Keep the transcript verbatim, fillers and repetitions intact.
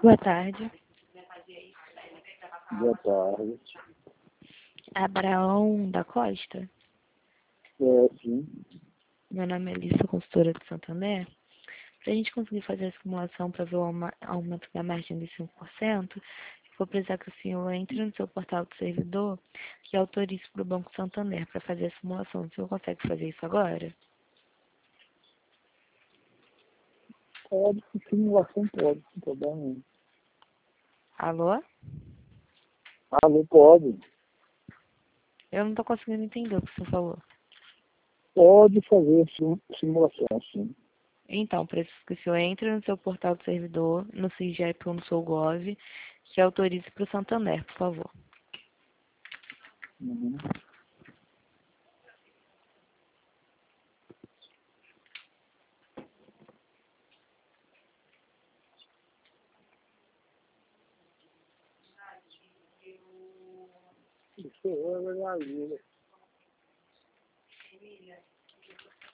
Boa tarde. Boa tarde. Abraão da Costa. É, sim. Meu nome é Alissa, consultora do Santander. Para a gente conseguir fazer a simulação para ver o auma- aumento da margem de cinco por cento, vou precisar que o senhor entre no seu portal do servidor e autorize para o Banco Santander para fazer a simulação. O senhor consegue fazer isso agora? Pode, simulação pode, sem problema nenhum. Alô? Alô, pode. Eu não estou conseguindo entender o que o senhor falou. Pode fazer sim, simulação, sim. Então, preciso que o senhor entre no seu portal do servidor, no SIGEP ou no seu Gov, e autorize para o Santander, por favor. Uhum. Isso é verdade.